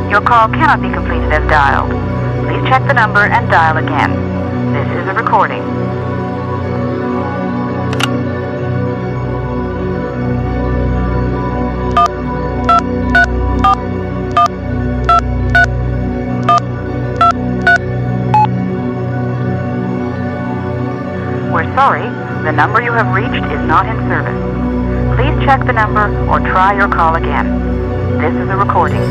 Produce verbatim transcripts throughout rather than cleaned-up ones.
Your call cannot be completed as dialed. Please check the number and dial again. This is a recording. We're sorry, the number you have reached is not in service. Please check the number or try your call again. This is a recording.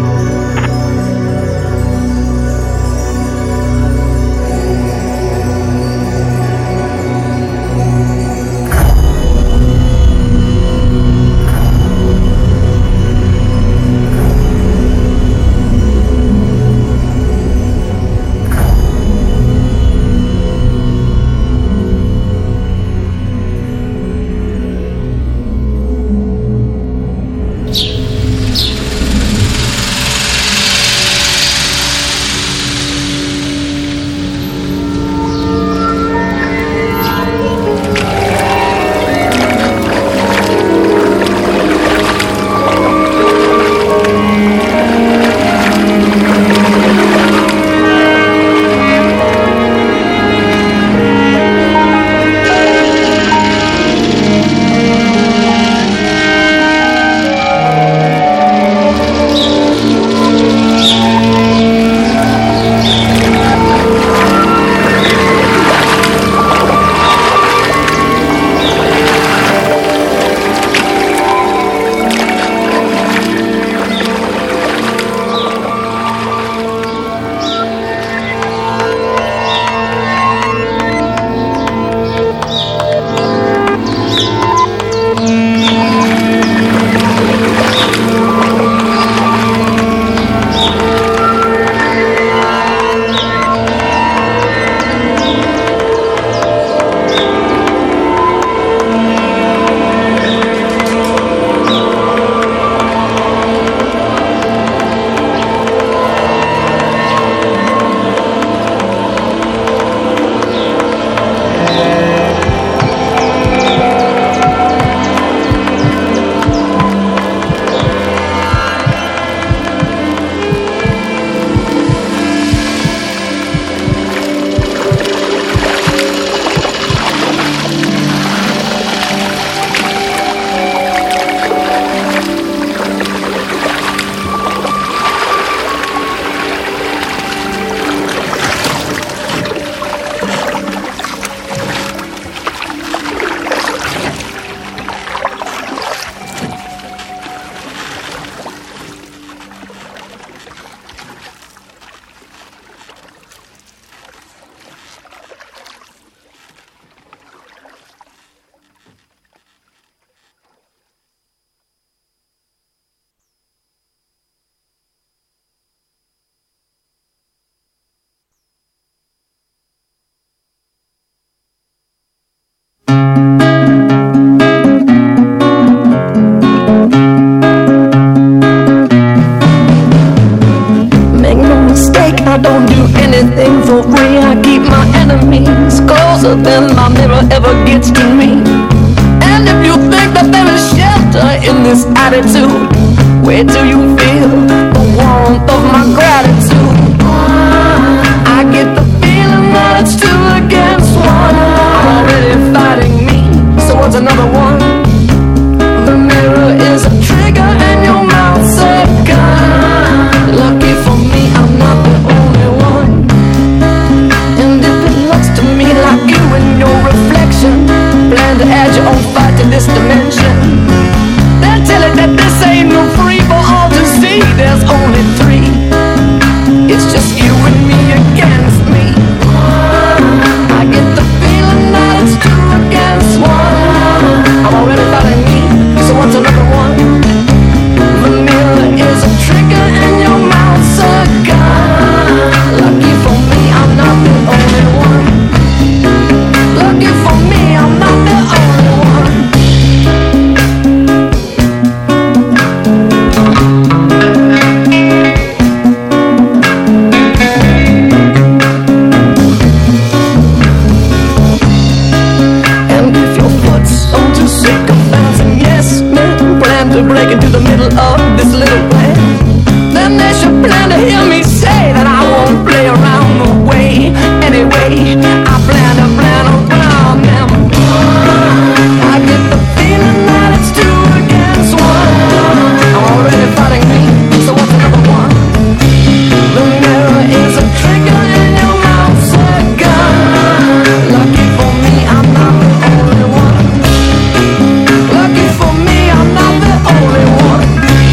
I don't do anything for free. I keep my enemies closer than my mirror ever gets to me. And if you think that there is shelter in this attitude, where do you feel the warmth of my gratitude? I get the feeling that it's two against one. I'm already fighting me, so what's another one? The mirror is a trigger and your mouth's a gun. Lucky for me, I'm not the only one. And if it looks to me like you and your reflection plan to add your own fight to this dimension, then tell it that this ain't no free for all to freeway. I plan to plan around them. I get the feeling that it's two against one. I'm already fighting me, so what's another one? The mirror is a trigger in your mouth's a gun. Lucky for me, I'm not the only one. Lucky for me, I'm not the only one.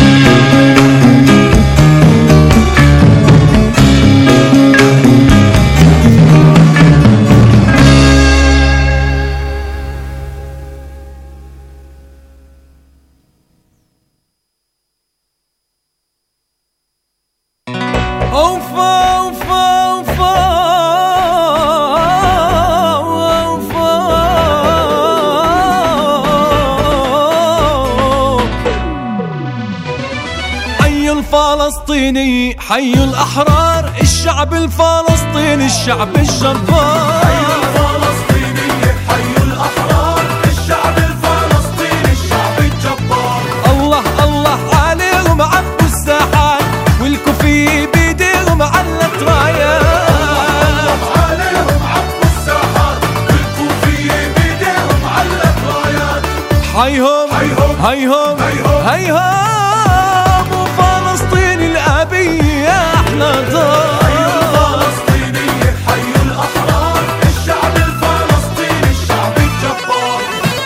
الفلسطيني حي الأحرار، الشعب الفلسطيني الشعب الجبار. حي الفلسطيني حي الأحرار، الشعب الفلسطيني الشعب الجبار. الله الله عليهم عبوا الساحات، والكوفية بيديهم علت رايات. الله عليهم عبوا الساحات، والكوفية بيديهم علت رايات. حيهم هيهم هيهم هيهم هيهم وفلسطين الأبية أحلى دار. حي الفلسطيني حي الأحرار، الشعب الفلسطيني الشعب الجبار.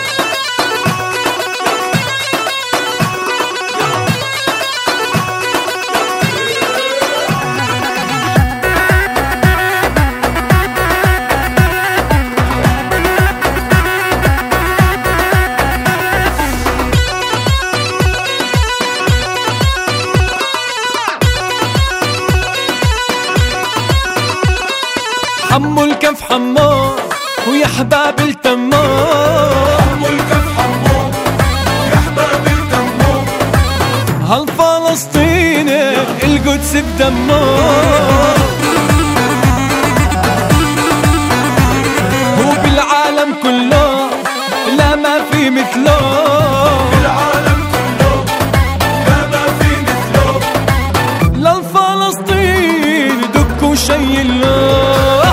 حمو الكف حمو ويا حباب التمار. حمو الكف حمو يا حباب التمار. هالفلسطيني القدس بدمه، هو بالعالم كله لا ما في مثله. العالم كله لا ما في مثله. للفلسطين دكوا شي الله.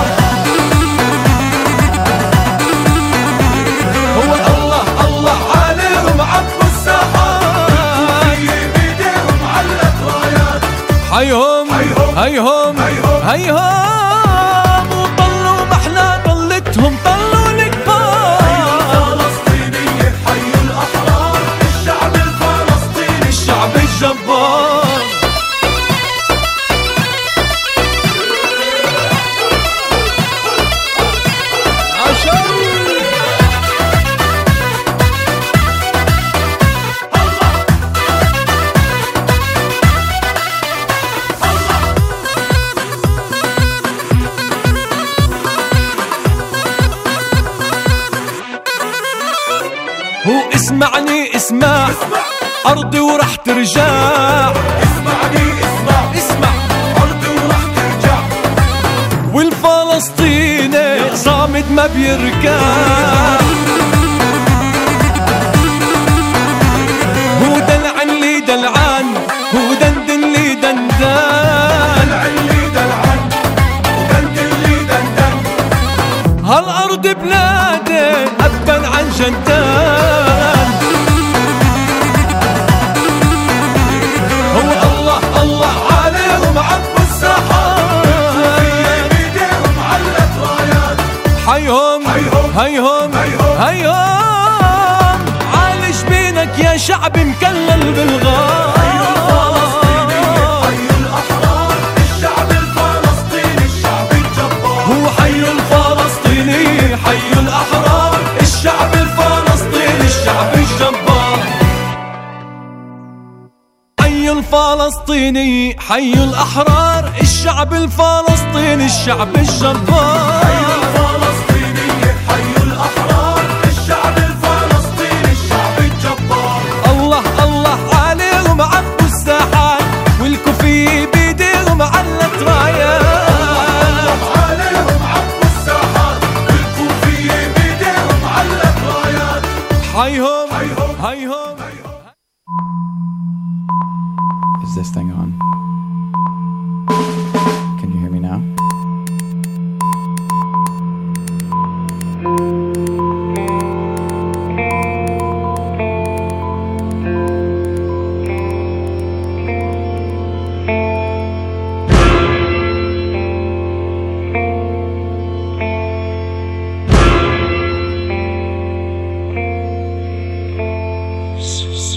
هو الله الله عليهم عبوا الساحات، بيديهم علت رايات. هيهم هيهم هيهم هيهم هيهم وطلوا محلى طلتهم طلوا الكبار. الفلسطيني حي الأحرار، الشعب الفلسطيني الشعب الجبار. عشان هو اسمعني اسمع، أرضي ورح ترجع. اسمعني اسمع اسمع أرضي ورح ترجع. والفلسطيني صامد ما بيركع. هو دلعن لي دلعان، هو دندن لي دندان. دلعن لي دلعن ودندن لي دندن. هالأرض بلادي أبا عن جدان. هو الله الله عليهم عبوا الساحات، بيديهم علت رايات. حيهم هيهم هيهم هيهم هيهم عالج بينك يا شعب مكلل بالغار. حي الفلسطيني حي الأحرار، الشعب الفلسطيني الشعب الجبار. هو حي الفلسطيني حي الأحرار، الشعب الفلسطيني الشعب الجبار. حي الفلسطيني حي الأحرار، الشعب الفلسطيني الشعب الجبار. حي الفلسطيني حي الأحرار، الشعب الفلسطيني الشعب الجبار. الله الله عليهم عبوا الساحات، والكوفية بيديهم علت رايات. عليهم عبوا الساحات، والكوفية بيديهم علت رايات. هيهم هيهم هيهم Is this thing on? Can you hear me now?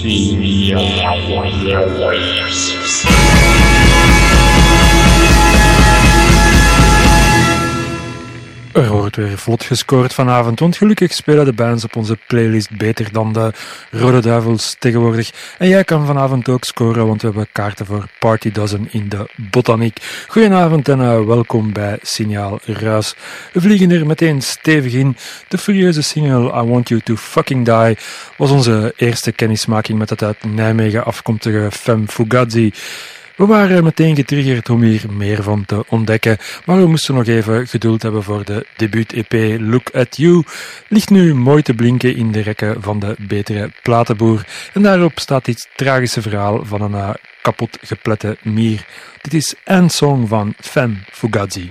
Er wordt weer vlot gescoord vanavond, want gelukkig spelen de bands op onze playlist beter dan de Rode Duivels tegenwoordig. En jij kan vanavond ook scoren, want we hebben kaarten voor Party Dozen in de Botaniek. Goedenavond en uh, welkom bij Signaal Ruis. We vliegen er meteen stevig in. De furieuze single I Want You To Fucking Die was onze eerste kennismaking met het uit Nijmegen afkomstige Femme Fugazi. We waren meteen getriggerd om hier meer van te ontdekken, maar we moesten nog even geduld hebben voor de debuut-E P Look At You. Ligt nu mooi te blinken in de rekken van de betere platenboer. En daarop staat dit tragische verhaal van een uh, kapot geplette mier. Dit is een song van Femme Fugazi.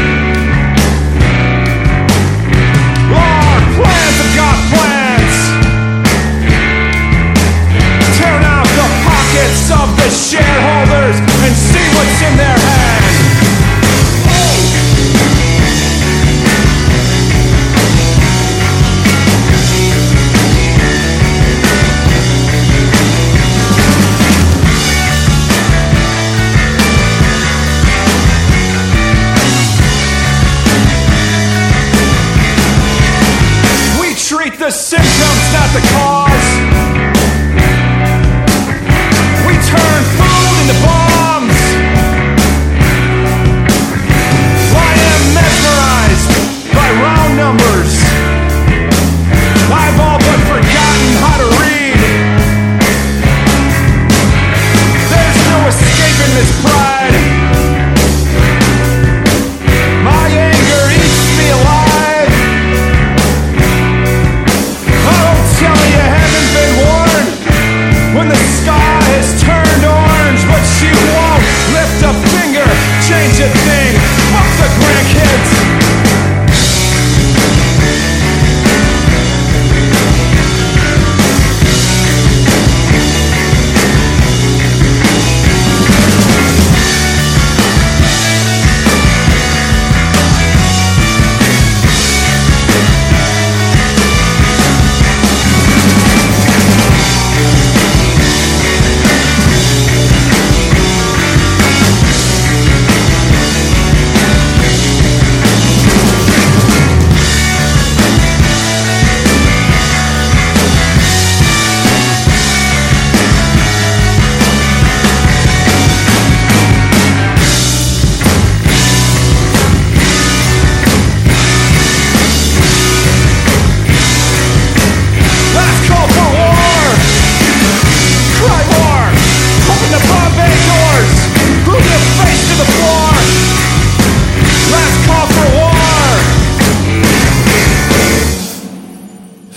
Our plans have got plans.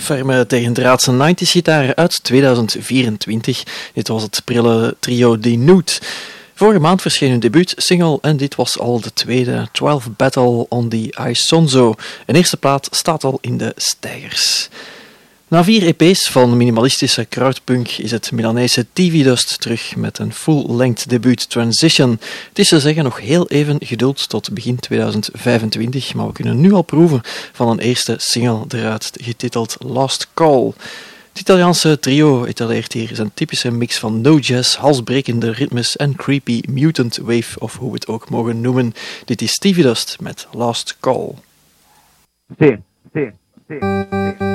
ferme tegendraadse negentig gitaar uit tweeduizend vierentwintig. Dit was het prille trio The Nude. Vorige maand verscheen hun debuutsingle en dit was al de tweede, twaalf Battle on the Isonzo. Een eerste plaat staat al in de steigers. Na vier E P's van minimalistische crowdpunk is het Milanese T V Dust terug met een full-length debuut Transition. Het is te zeggen nog heel even geduld tot begin tweeduizend vijfentwintig, maar we kunnen nu al proeven van een eerste single eruit, getiteld Last Call. Het Italiaanse trio etaleert hier zijn typische mix van no-jazz, halsbrekende ritmes en creepy mutant wave, of hoe we het ook mogen noemen. Dit is T V Dust met Last Call. Sì, sì, sì, sì.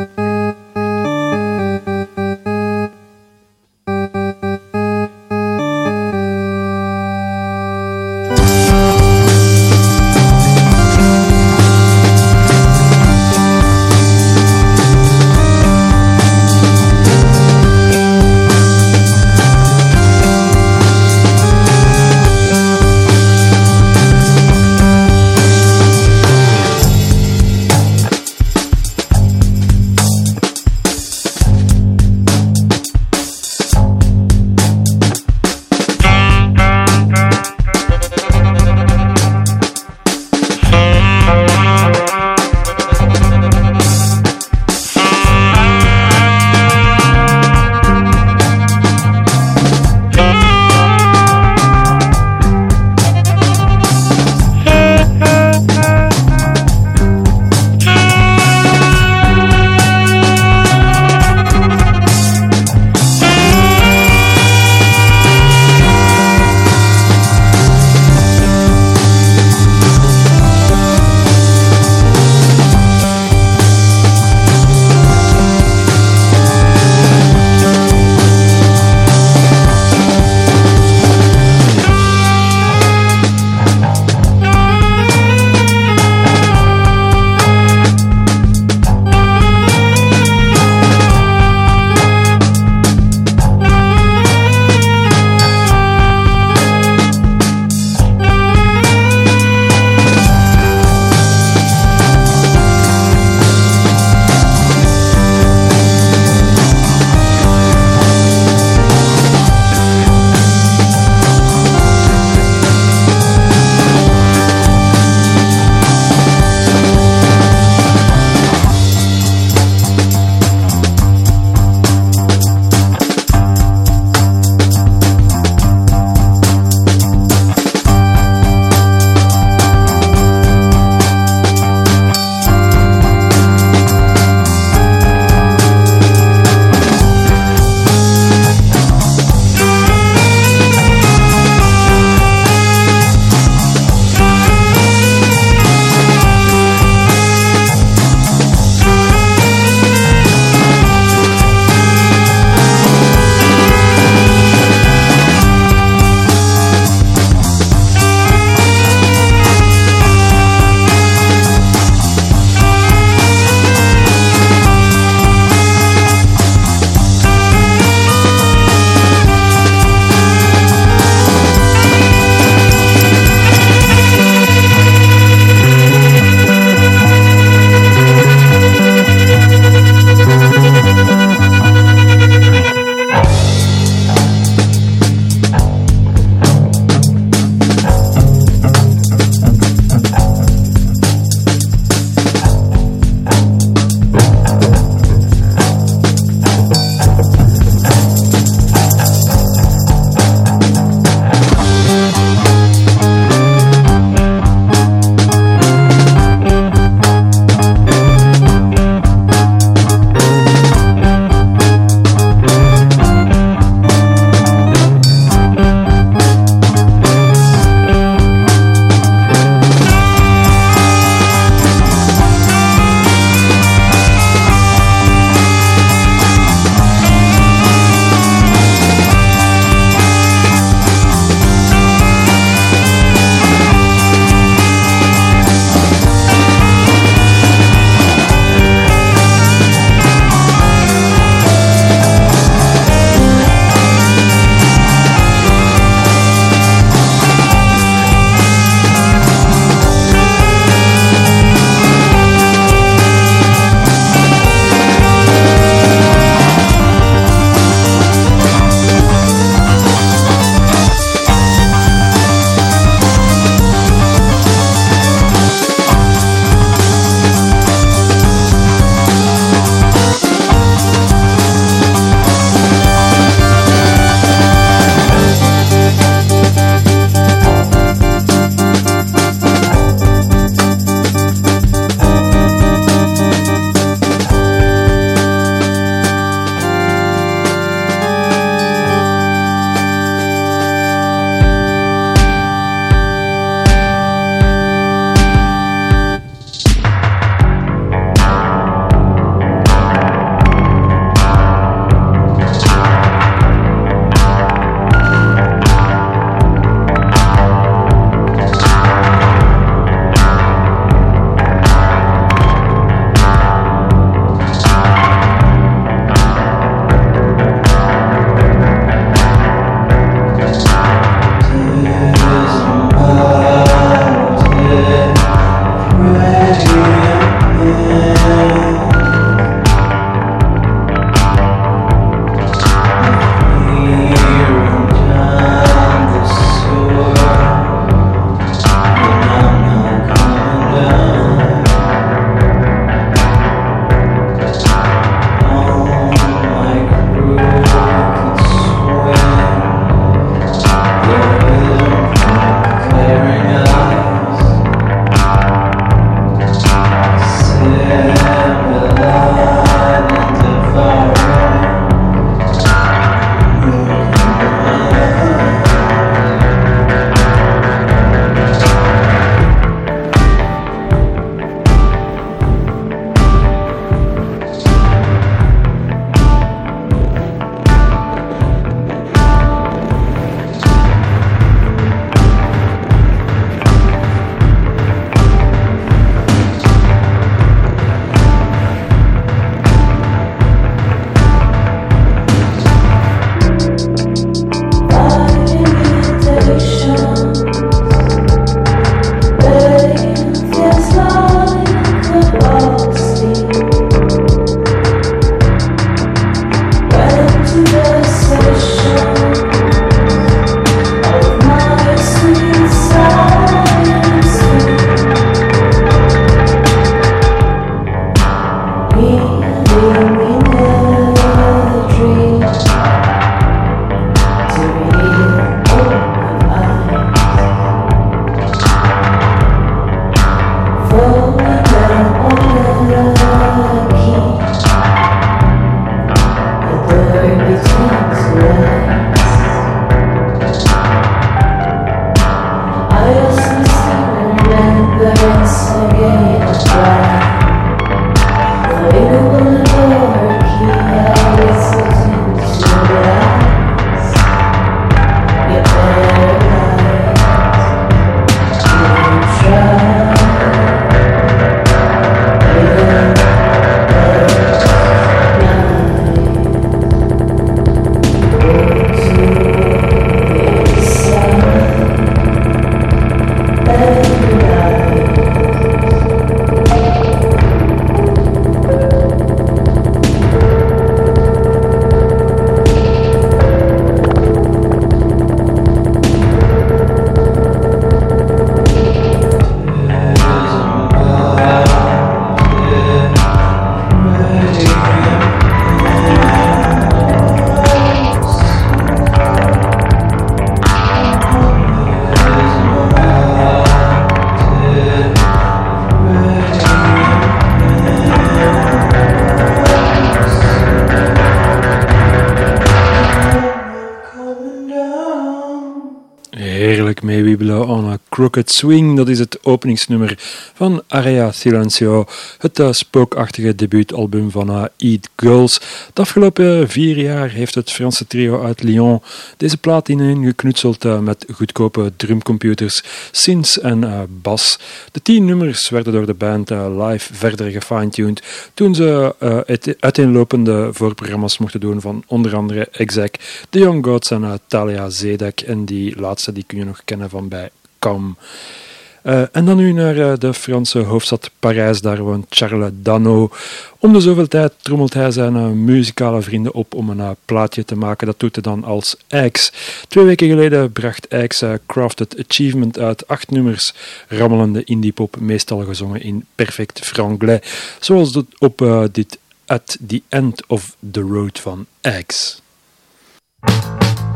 Crooked Swing. Dat is het openingsnummer van Area Silencio, het uh, spookachtige debuutalbum van uh, Eat Girls. De afgelopen vier jaar heeft het Franse trio uit Lyon deze plaat ineengeknutseld uh, met goedkope drumcomputers, synths en uh, bas. De tien nummers werden door de band uh, live verder gefine-tuned toen ze uh, uit, uiteenlopende voorprogramma's mochten doen van onder andere Exec, The Young Gods en uh, Talia Zedek. En die laatste die kun je nog kennen van bij Cam. Uh, en dan nu naar uh, de Franse hoofdstad Parijs. Daar woont Charles Dano. Om de zoveel tijd trommelt hij zijn uh, muzikale vrienden op om een uh, plaatje te maken. Dat doet hij dan als Axe. Twee weken geleden bracht Axe uh, Crafted Achievement uit. Acht nummers rammelende indiepop, meestal gezongen in perfect franglais. Zoals dat op uh, dit At the End of the Road van Axe.